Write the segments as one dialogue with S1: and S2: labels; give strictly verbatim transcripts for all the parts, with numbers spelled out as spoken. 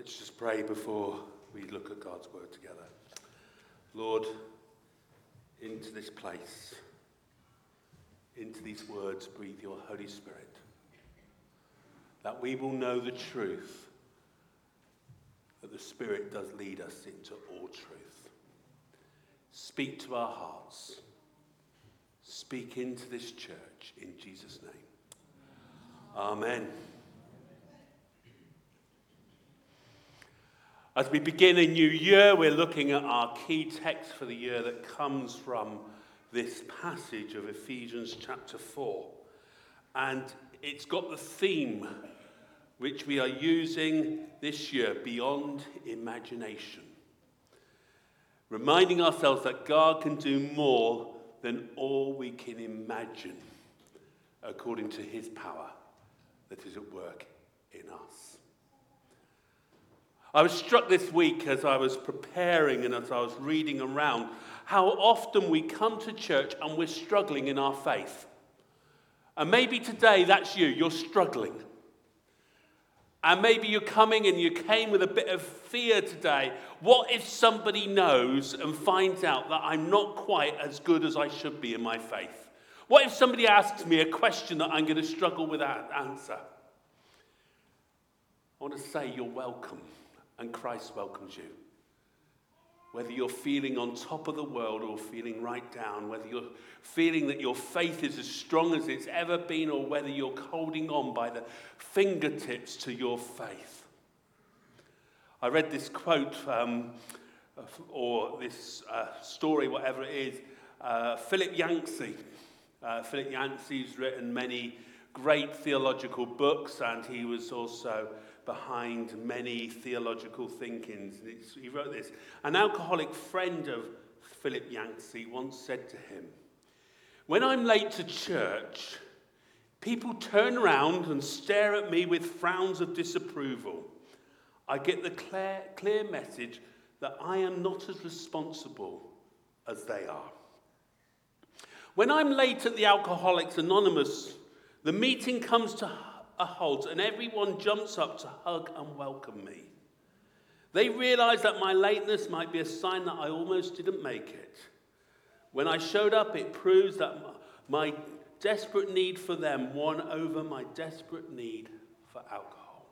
S1: Let's just pray before we look at God's word together. Lord, into this place, into these words, breathe your Holy Spirit, that we will know the truth, that the Spirit does lead us into all truth. Speak to our hearts. Speak into this church in Jesus' name. Amen. As we begin a new year, we're looking at our key text for the year that comes from this passage of Ephesians chapter four. And it's got the theme which we are using this year, beyond imagination. Reminding ourselves that God can do more than all we can imagine, according to his power that is at work in us. I was struck this week as I was preparing and as I was reading around how often we come to church and we're struggling in our faith. And maybe today that's you, you're struggling. And maybe you're coming and you came with a bit of fear today. What if somebody knows and finds out that I'm not quite as good as I should be in my faith? What if somebody asks me a question that I'm going to struggle with that answer? I want to say you're welcome. And Christ welcomes you. Whether you're feeling on top of the world or feeling right down, whether you're feeling that your faith is as strong as it's ever been, or whether you're holding on by the fingertips to your faith. I read this quote, um, or this uh, story, whatever it is, uh, Philip Yancey. Uh, Philip Yancey's written many great theological books, and he was also behind many theological thinkings. It's, he wrote this. An alcoholic friend of Philip Yancey once said to him, "When I'm late to church, people turn around and stare at me with frowns of disapproval. I get the clear, clear message that I am not as responsible as they are. When I'm late at the Alcoholics Anonymous, the meeting comes to a halt and everyone jumps up to hug and welcome me. They realize that my lateness might be a sign that I almost didn't make it. When I showed up, it proves that my desperate need for them won over my desperate need for alcohol."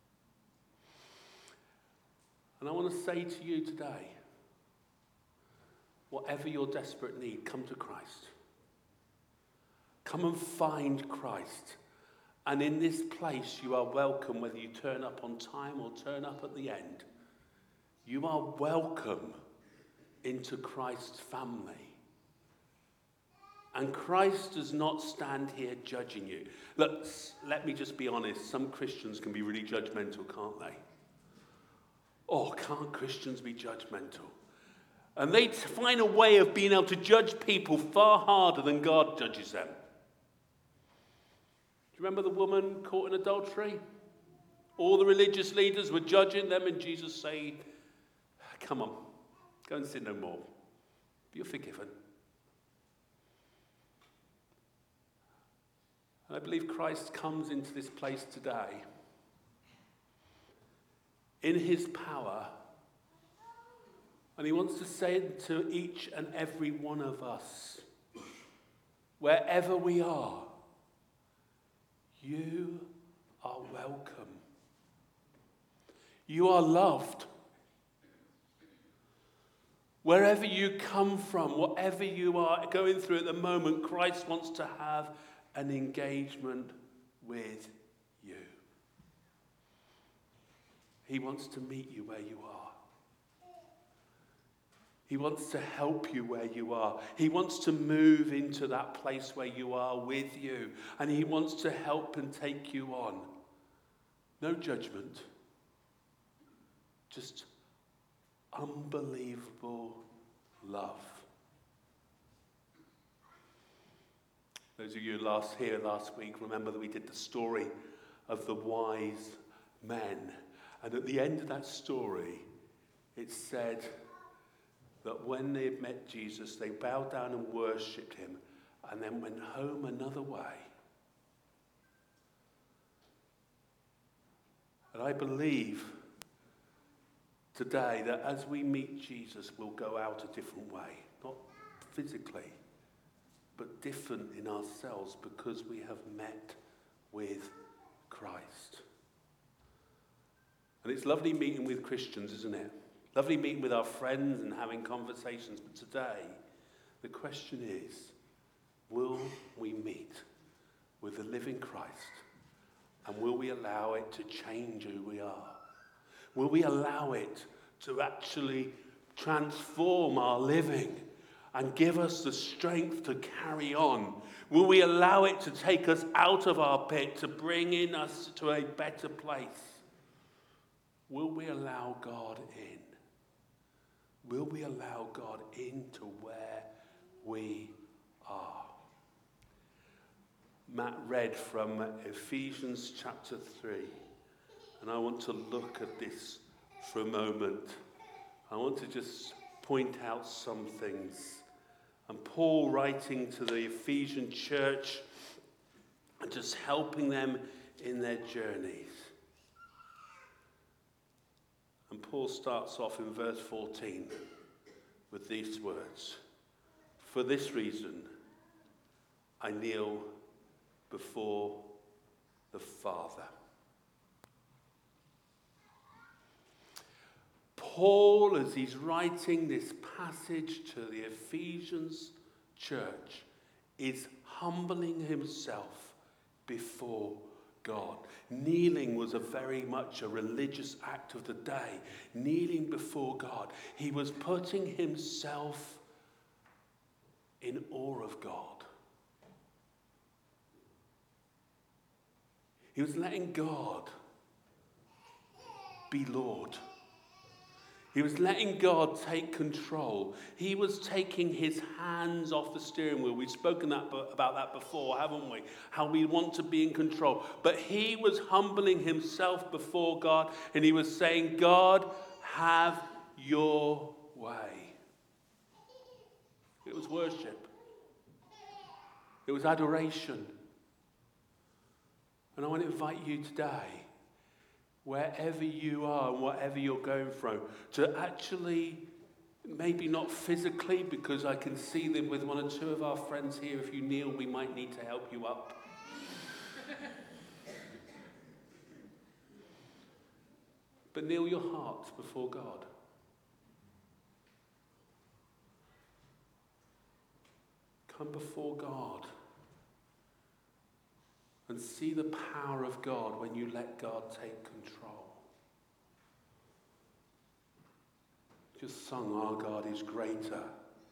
S1: And I want to say to you today, whatever your desperate need, come to Christ. Come and find Christ. And in this place, you are welcome whether you turn up on time or turn up at the end. You are welcome into Christ's family. And Christ does not stand here judging you. Look, let me just be honest. Some Christians can be really judgmental, can't they? Oh, can't Christians be judgmental? And they find a way of being able to judge people far harder than God judges them. Remember the woman caught in adultery? All the religious leaders were judging them, and Jesus said, "Come on, go and sin no more. You're forgiven." And I believe Christ comes into this place today in his power, and he wants to say to each and every one of us, wherever we are, you are welcome. You are loved. Wherever you come from, whatever you are going through at the moment, Christ wants to have an engagement with you. He wants to meet you where you are. He wants to help you where you are. He wants to move into that place where you are with you. And he wants to help and take you on. No judgment. Just unbelievable love. Those of you last here last week, remember that we did the story of the wise men. And at the end of that story, it said that when they had met Jesus, they bowed down and worshipped him and then went home another way. And I believe today that as we meet Jesus, we'll go out a different way. Not physically, but different in ourselves because we have met with Christ. And it's lovely meeting with Christians, isn't it? Lovely meeting with our friends and having conversations. But today, the question is, will we meet with the living Christ? And will we allow it to change who we are? Will we allow it to actually transform our living and give us the strength to carry on? Will we allow it to take us out of our pit, to bring in us to a better place? Will we allow God in? Will we allow God into where we are? Matt read from Ephesians chapter three, and I want to look at this for a moment. I want to just point out some things. And Paul, writing to the Ephesian church and just helping them in their journeys. And Paul starts off in verse fourteen with these words. For this reason, I kneel before the Father. Paul, as he's writing this passage to the Ephesians church, is humbling himself before God. Kneeling was a very much a religious act of the day. Kneeling before God. He was putting himself in awe of God. He was letting God be Lord. He was letting God take control. He was taking his hands off the steering wheel. We've spoken that, about that before, haven't we? How we want to be in control. But he was humbling himself before God, and he was saying, God, have your way. It was worship. It was adoration. And I want to invite you today, wherever you are and whatever you're going through, to actually, maybe not physically, because I can see them with one or two of our friends here. If you kneel, we might need to help you up. But kneel your heart before God. Come before God. And see the power of God when you let God take control. Just sung, our God is greater.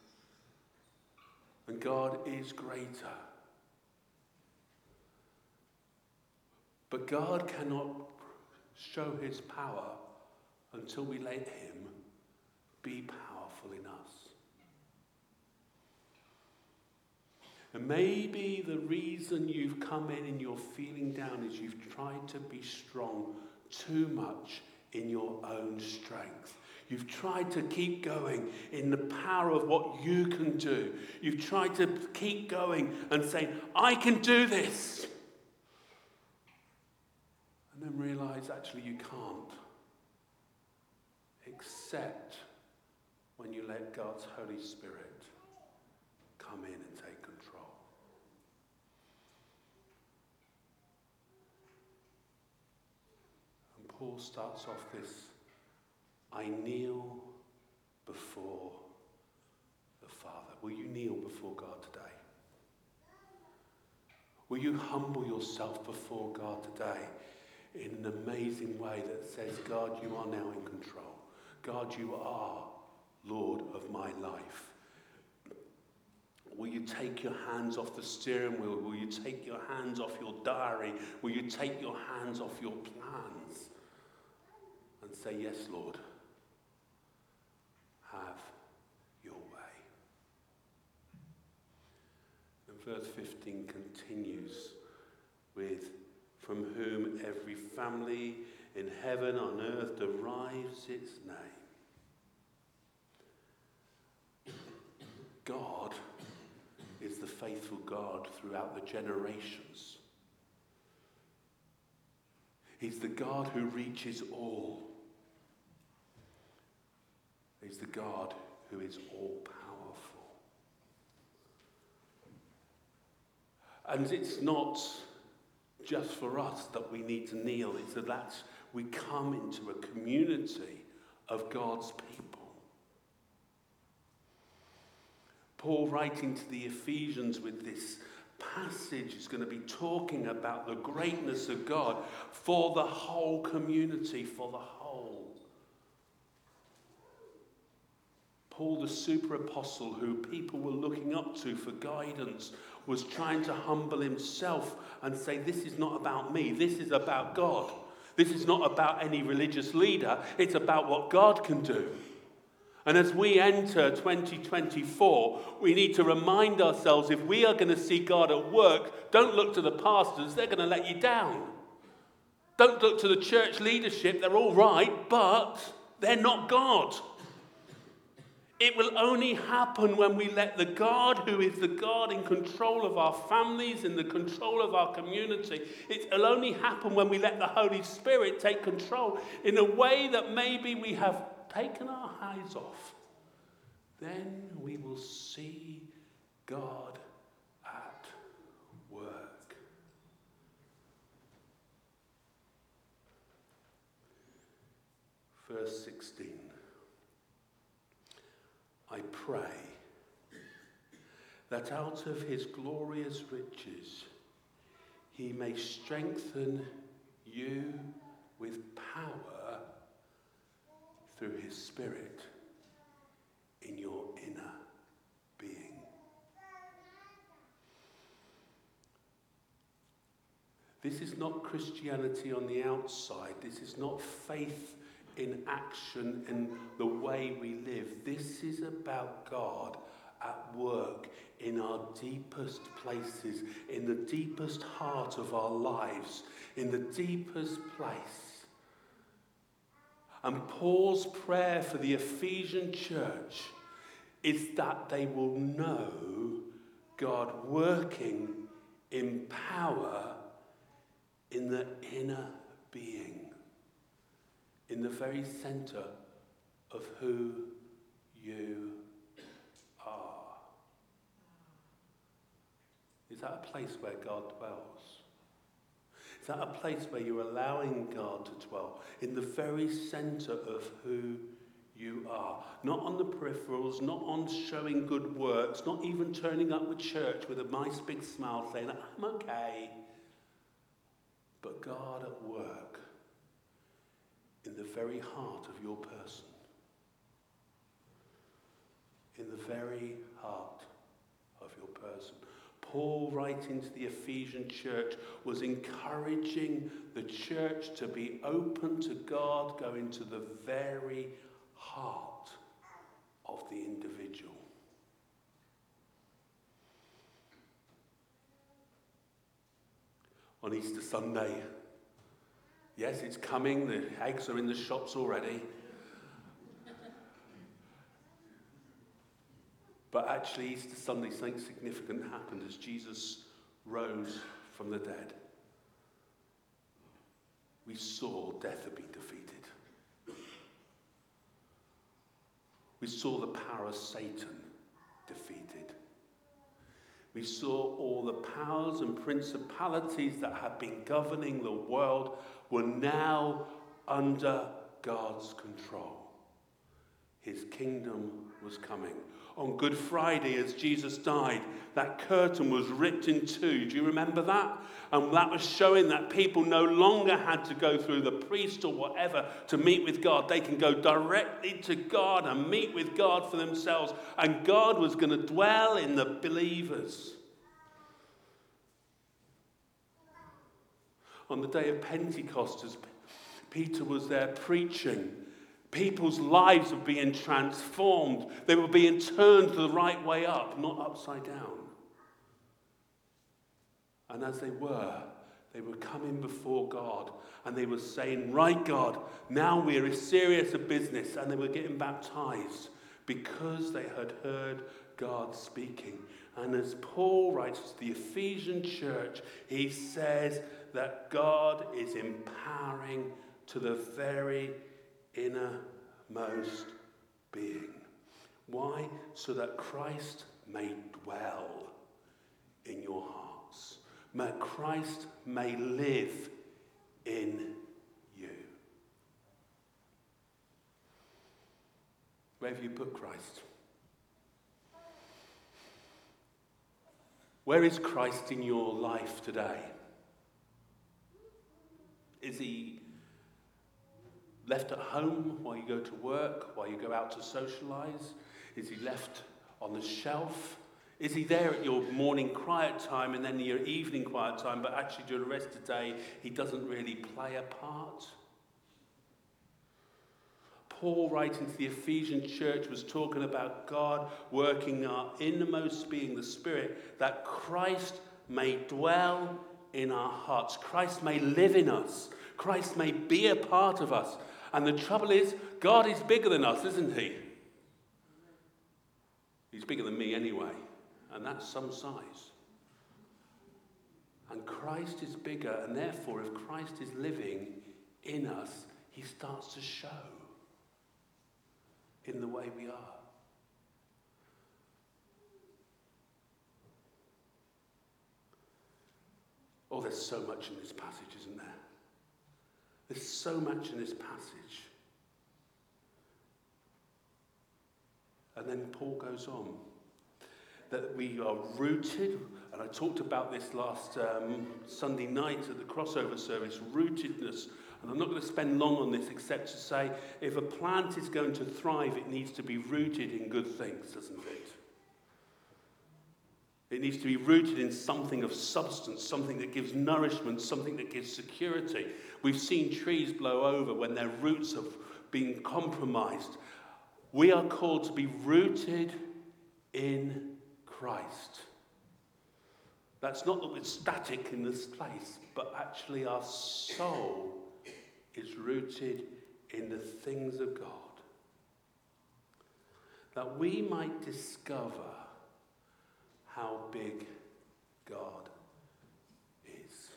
S1: And God is greater. But God cannot show his power until we let him be powerful in us. And maybe the reason you've come in and you're feeling down is you've tried to be strong too much in your own strength. You've tried to keep going in the power of what you can do. You've tried to keep going and say, I can do this. And then realize actually you can't. Except when you let God's Holy Spirit come in and take control. And Paul starts off this, I kneel before the Father. Will you kneel before God today? Will you humble yourself before God today in an amazing way that says, God, you are now in control. God, you are Lord of my life. Will you take your hands off the steering wheel? Will you take your hands off your diary? Will you take your hands off your plans? And say, yes, Lord, have your way. And verse fifteen continues with, from whom every family in heaven on earth derives its name. God is the faithful God throughout the generations. He's the God who reaches all. is the God who is all-powerful. And it's not just for us that we need to kneel. It's that we come into a community of God's people. Paul, writing to the Ephesians with this passage, is going to be talking about the greatness of God for the whole community, for the whole. Paul, the super apostle who people were looking up to for guidance, was trying to humble himself and say, this is not about me, this is about God. This is not about any religious leader, it's about what God can do. And as we enter twenty twenty-four, we need to remind ourselves, if we are going to see God at work, don't look to the pastors, they're going to let you down. Don't look to the church leadership, they're all right, but they're not God. It will only happen when we let the God who is the God in control of our families, in the control of our community, it will only happen when we let the Holy Spirit take control in a way that maybe we have taken our eyes off. Then we will see God at work. Verse sixteen. I pray that out of his glorious riches he may strengthen you with power through his Spirit in your inner being. This is not Christianity on the outside. This is not faith in action in the way we live. This is about God at work in our deepest places, in the deepest heart of our lives, in the deepest place. And Paul's prayer for the Ephesian church is that they will know God working in power in the inner being, in the very center of who you are. Is that a place where God dwells? Is that a place where you're allowing God to dwell? In the very center of who you are. Not on the peripherals, not on showing good works, not even turning up with church with a nice big smile saying, I'm okay. But God at work in the very heart of your person. In the very heart of your person. Paul, writing to the Ephesian church, was encouraging the church to be open to God, go into the very heart of the individual. On Easter Sunday, yes, it's coming. The eggs are in the shops already. But actually, Easter Sunday, something significant happened as Jesus rose from the dead. We saw death had been defeated. We saw the power of Satan defeated. We saw all the powers and principalities that had been governing the world were now under God's control. His kingdom was coming. On Good Friday, as Jesus died, that curtain was ripped in two. Do you remember that? And that was showing that people no longer had to go through the priest or whatever to meet with God. They can go directly to God and meet with God for themselves. And God was going to dwell in the believers. On the day of Pentecost, as Peter was there preaching, people's lives were being transformed. They were being turned the right way up, not upside down. And as they were, they were coming before God and they were saying, right, God, now we're as serious a business. And they were getting baptized because they had heard God speaking. And as Paul writes to the Ephesian church, he says that God is empowering to the very innermost being. Why? So that Christ may dwell in your hearts. That Christ may live in you. Where have you put Christ? Where is Christ in your life today? Is he left at home while you go to work, while you go out to socialise? Is he left on the shelf? Is he there at your morning quiet time and then your evening quiet time, but actually during the rest of the day he doesn't really play a part? Paul, writing to the Ephesian church, was talking about God working our innermost being, the Spirit, that Christ may dwell in our hearts. Christ may live in us. Christ may be a part of us. And the trouble is, God is bigger than us, isn't he? He's bigger than me anyway. And that's some size. And Christ is bigger, and therefore, if Christ is living in us, he starts to show in the way we are. Oh, there's so much in this passage, isn't there? There's so much in this passage. And then Paul goes on. That we are rooted, and I talked about this last um, Sunday night at the crossover service, rootedness. And I'm not going to spend long on this except to say, if a plant is going to thrive, it needs to be rooted in good things, doesn't it? It needs to be rooted in something of substance, something that gives nourishment, something that gives security. We've seen trees blow over when their roots have been compromised. We are called to be rooted in Christ. That's not that we're static in this place, but actually our soul is rooted in the things of God. That we might discover how big God is.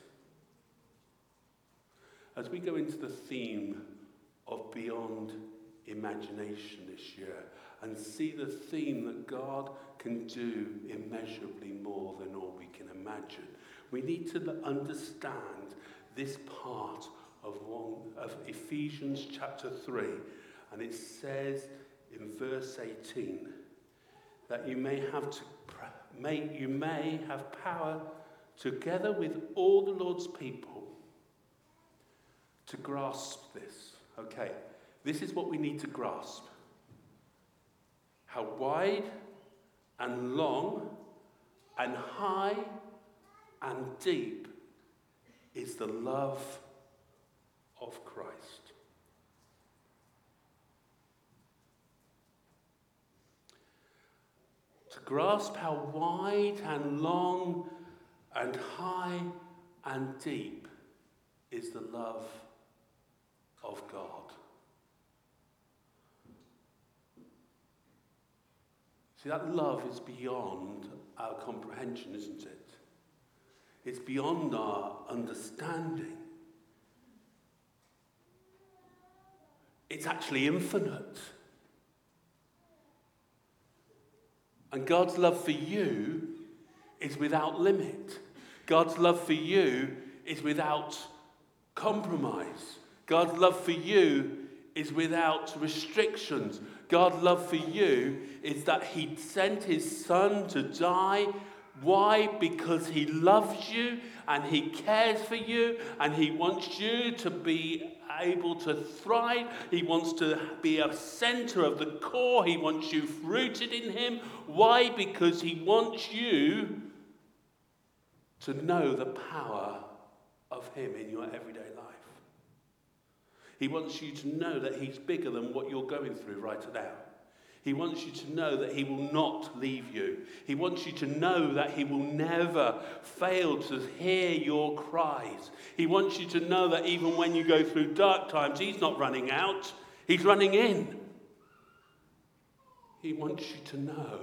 S1: As we go into the theme of beyond imagination this year, and see the theme that God can do immeasurably more than all we can imagine, we need to understand this part of one of Ephesians chapter three, and it says in verse eighteen that you may have to may you may have power together with all the Lord's people to grasp this. Okay, this is what we need to grasp. How wide and long and high and deep is the love of Christ. To grasp how wide and long and high and deep is the love of God. See, that love is beyond our comprehension, isn't it? It's beyond our understanding. It's actually infinite. And God's love for you is without limit. God's love for you is without compromise. God's love for you is without restrictions. God's love for you is that he sent his son to die. Why? Because he loves you and he cares for you and he wants you to be able to thrive. He wants to be a center of the core. He wants you rooted in him. Why? Because he wants you to know the power of him in your everyday life. He wants you to know that he's bigger than what you're going through right now. He wants you to know that he will not leave you. He wants you to know that he will never fail to hear your cries. He wants you to know that even when you go through dark times, he's not running out. He's running in. He wants you to know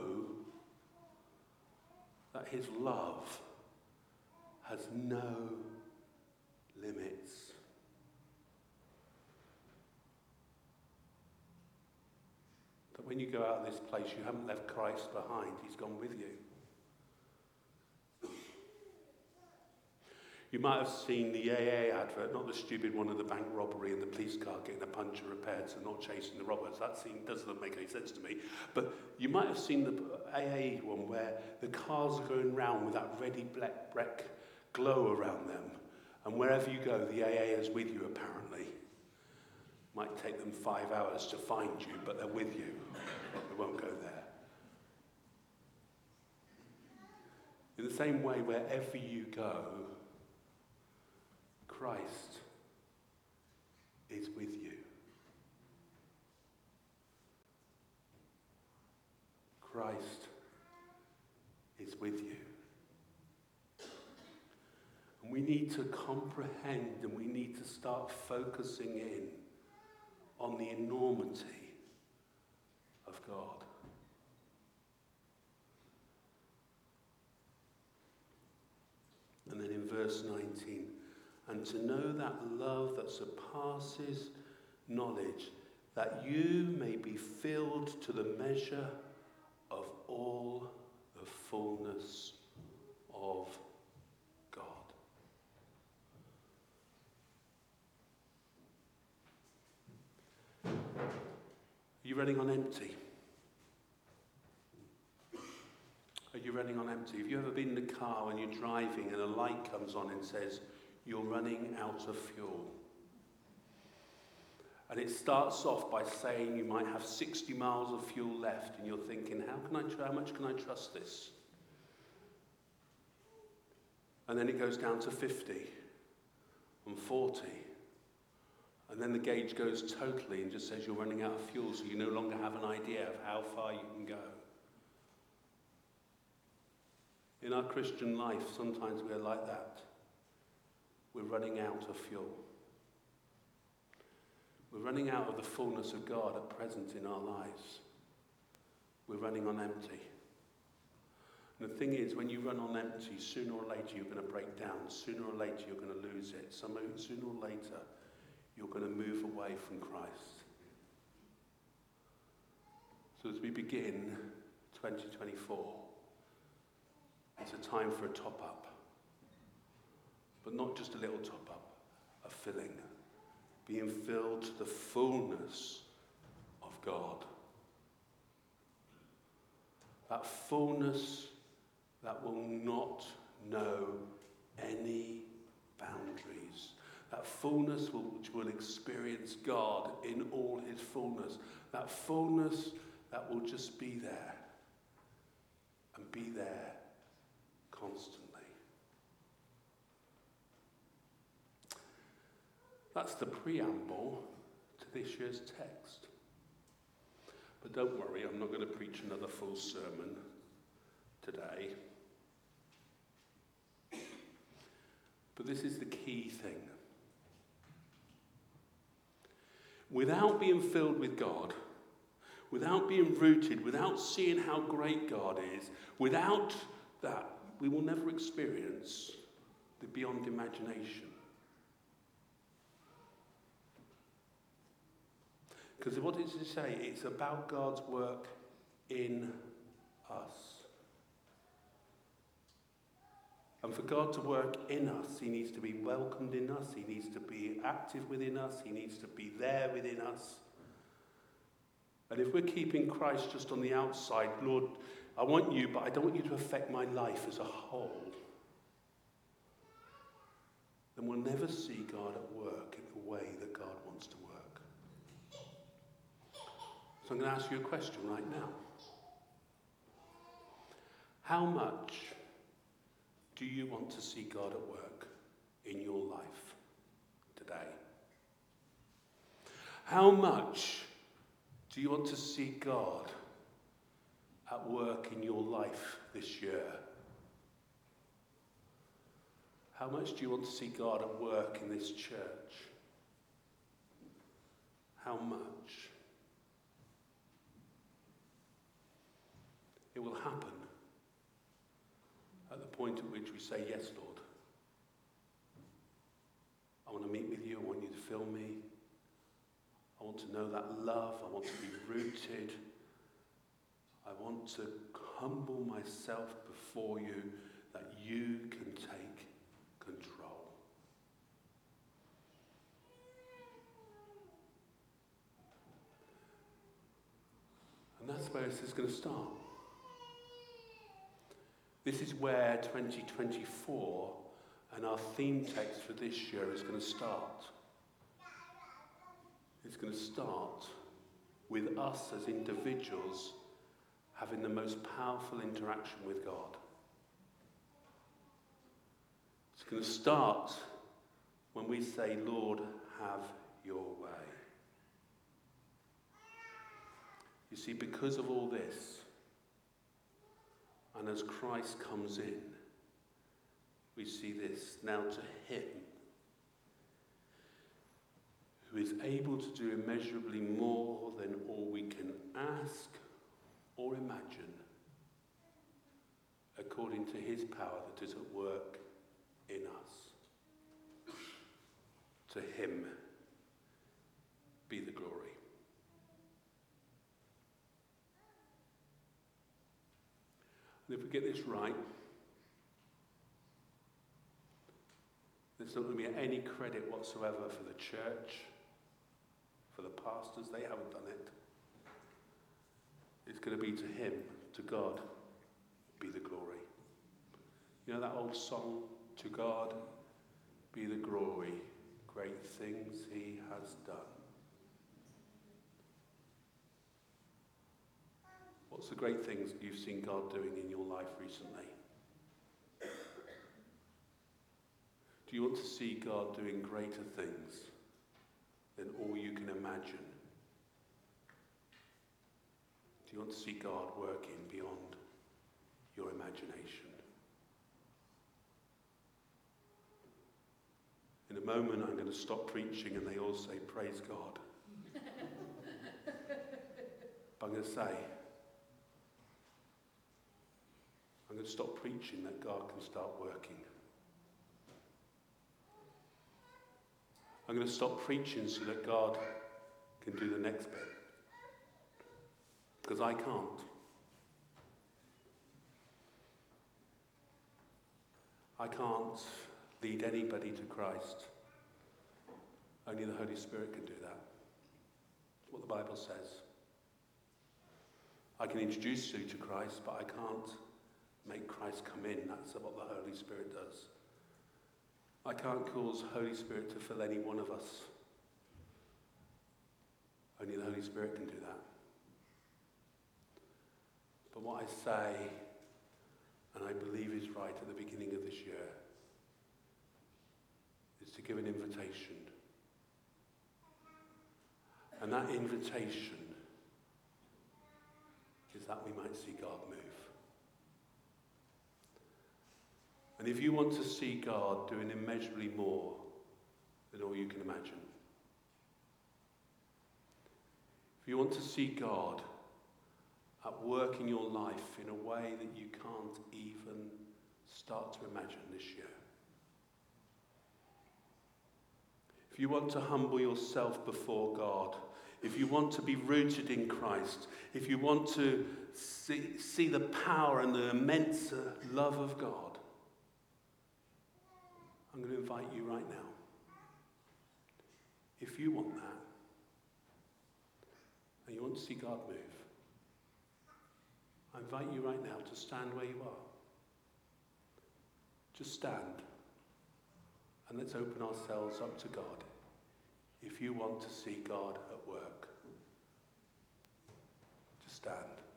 S1: that his love has no limits. when you go out of this place, you haven't left Christ behind. He's gone with you. You might have seen the A A advert, not the stupid one of the bank robbery and the police car getting a puncture repaired, so not chasing the robbers. That scene doesn't make any sense to me. But you might have seen the A A one where the cars are going round with that ready black brick glow around them. And wherever you go, the A A is with you, apparently. Might take them five hours to find you, but they're with you. They won't go there. In the same way, wherever you go, Christ is with you. Christ is with you. And we need to comprehend and we need to start focusing in on the enormity of God. And then in verse nineteen, and to know that love that surpasses knowledge, that you may be filled to the measure of all the fullness of God. Are you running on empty? Are you running on empty? Have you ever been in the car when you're driving and a light comes on and says, you're running out of fuel? And it starts off by saying you might have sixty miles of fuel left, and you're thinking, how can I tr- how much can I trust this? And then it goes down to fifty and forty. And then the gauge goes totally and just says you're running out of fuel, so you no longer have an idea of how far you can go. In our Christian life, sometimes we're like that. We're running out of fuel. We're running out of the fullness of God at present in our lives. We're running on empty. And the thing is, when you run on empty, sooner or later you're going to break down. Sooner or later you're going to lose it. Some, sooner or later you're going to move away from Christ. So as we begin twenty twenty-four, it's a time for a top-up. But not just a little top-up, a filling. Being filled to the fullness of God. That fullness that will not know any boundaries. That fullness will, which will experience God in all his fullness. That fullness that will just be there. And be there constantly. That's the preamble to this year's text. But don't worry, I'm not going to preach another full sermon today. But this is the key thing. Without being filled with God, without being rooted, without seeing how great God is, without that, we will never experience the beyond imagination. Because what does it say? It's about God's work in us. And for God to work in us, he needs to be welcomed in us, he needs to be active within us, he needs to be there within us. And if we're keeping Christ just on the outside, Lord, I want you, but I don't want you to affect my life as a whole, then we'll never see God at work in the way that God wants to work. So I'm going to ask you a question right now. How much do you want to see God at work in your life today? How much do you want to see God at work in your life this year? How much do you want to see God at work in this church? How much? It will happen at the point at which we say, yes, Lord. I want to meet with you. I want you to fill me. I want to know that love. I want to be rooted I want to humble myself before you that you can take control. And that's where this is going to start. This is where twenty twenty-four and our theme text for this year is going to start. It's going to start with us as individuals having the most powerful interaction with God. It's going to start when we say, Lord, have your way. You see, because of all this, and as Christ comes in, we see this. Now to him, who is able to do immeasurably more than all we can ask or imagine, according to his power that is at work in us. To him be the glory. And if we get this right, there's not going to be any credit whatsoever for the church, for the pastors. They haven't done it. It's going to be to him, to God, be the glory. You know that old song, to God be the glory, great things he has done. What's the great things you've seen God doing in your life recently? Do you want to see God doing greater things than all you can imagine? Do you want to see God working beyond your imagination? In a moment, I'm going to stop preaching and they all say, praise God. But I'm going to say, I'm going to stop preaching that God can start working. I'm going to stop preaching so that God can do the next bit. Because I can't. I can't lead anybody to Christ. Only the Holy Spirit can do that. That's what the Bible says. I can introduce you to Christ, but I can't make Christ come in. That's what the Holy Spirit does. I can't cause Holy Spirit to fill any one of us. Only the Holy Spirit can do that. But what I say, and I believe is right at the beginning of this year, is to give an invitation. And that invitation is that we might see God move. And if you want to see God doing immeasurably more than all you can imagine, if you want to see God at work in your life in a way that you can't even start to imagine this year, if you want to humble yourself before God, if you want to be rooted in Christ, if you want to see, see the power and the immense love of God, I'm going to invite you right now. If you want that, and you want to see God move, I invite you right now to stand where you are. Just stand, and let's open ourselves up to God. If you want to see God at work, just stand.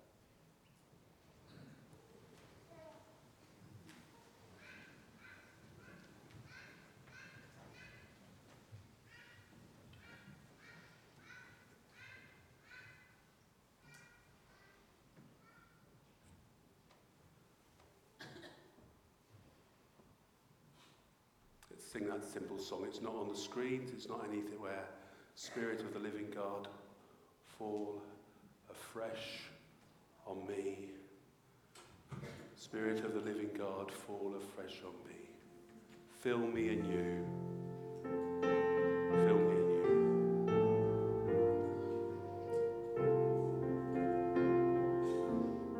S1: Let's sing that simple song. It's not on the screens, it's not anything where Spirit of the living God, fall afresh on me. Spirit of the living God, fall afresh on me. Fill me anew. Fill me anew.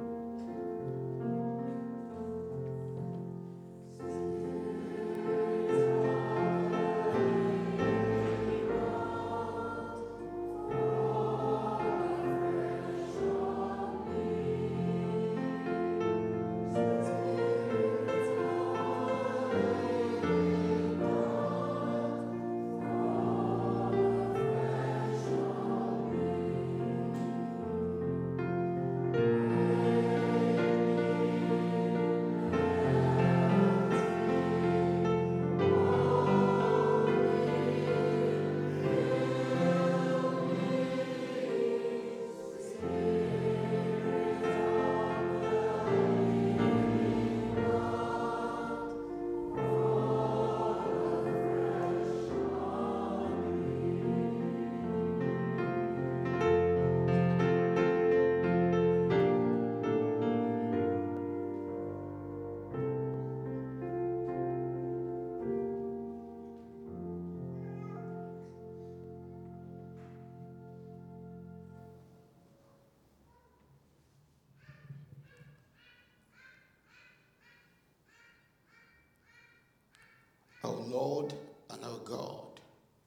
S2: Our Lord and our God,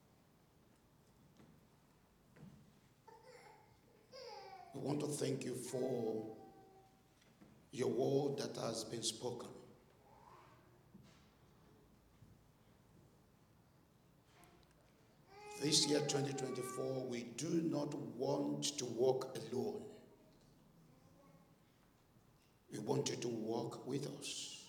S2: we want to thank you for your word that has been spoken. This year, twenty twenty-four, we do not want to walk alone. We want you to walk with us.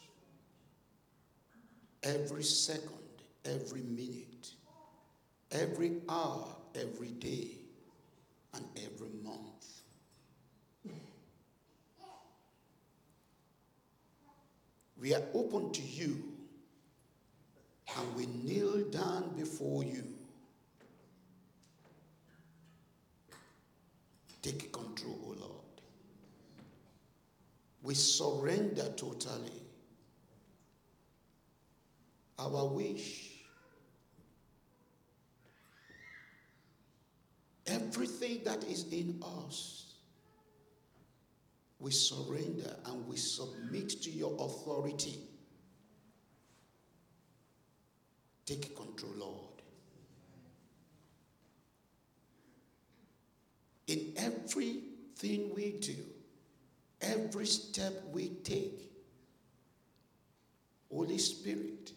S2: Every second, every minute, every hour, every day, and every month. We are open to you, and we kneel down before you. Take control, O Lord. We surrender totally. Our wish, everything that is in us, we surrender and we submit to your authority. Take control, Lord. In everything we do, every step we take, Holy Spirit,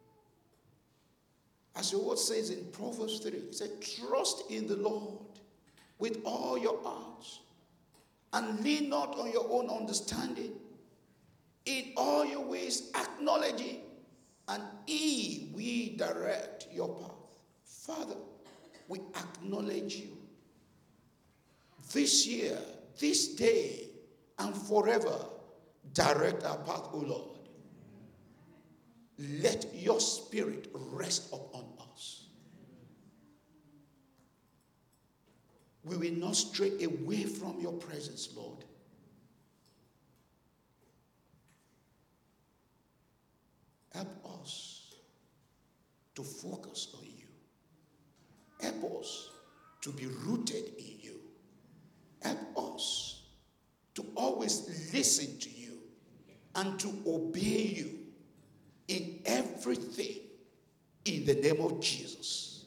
S2: as your word says in Proverbs three, it said, trust in the Lord with all your hearts and lean not on your own understanding. In all your ways acknowledge him, and he will direct your path. Father, we acknowledge you. This year, this day, and forever, direct our path, O Lord. Let your spirit rest upon us. We will not stray away from your presence, Lord. Help us to focus on you. Help us to be rooted in you. Help us to always listen to you and to obey you in everything, in the name of Jesus.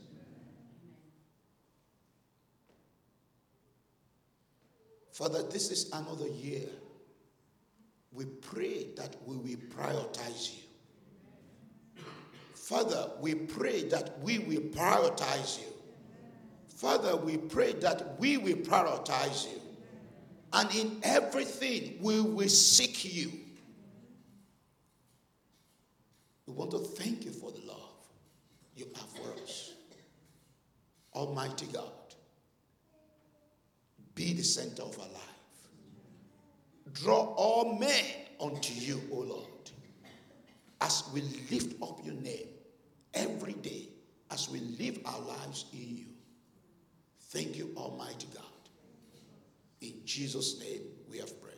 S2: Father, this is another year. We pray that we will prioritize you. Father, we pray that we will prioritize you. Father, we pray that we will prioritize you. And in everything, we will seek you. We want to thank you for the love you have for us. Almighty God, be the center of our life. Draw all men unto you, O Lord, as we lift up your name every day, as we live our lives in you. Thank you, Almighty God. In Jesus' name we have prayed.